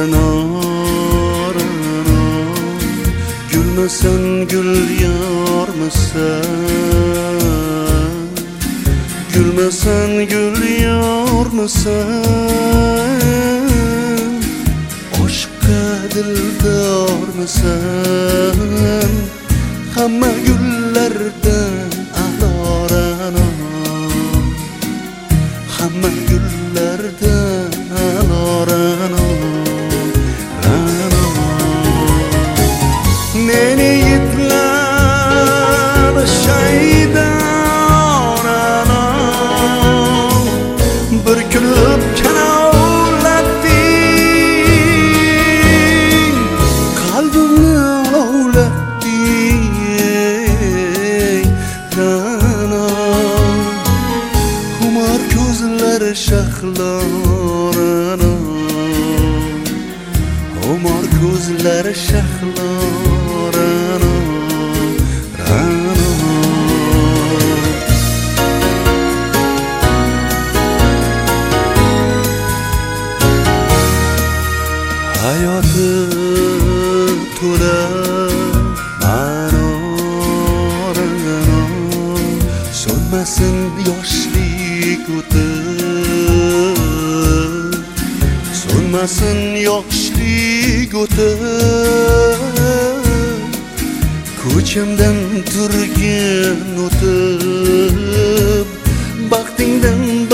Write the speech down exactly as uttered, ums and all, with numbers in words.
Rano, gülmesen gül yarmısan, gülmesen gül yarmısan, aşka dildar mısın? Hamma güllerden a'lo Rano, hamma güllerden a'lo Rano, Rano. Meni yitlar shaydan Rano, bir kulib kanovlatding, qalbimni olovlatding Rano. Humar ko'zlar shahlo Rano, humar ko'zlar shahlo Rano, Rano. Hayoti to'la ma'no Rano, so'nmasin yoshlik o'tib, so'nmasin yoshlik o'tib, ko'chamdan turgin o'tib, baxtingdan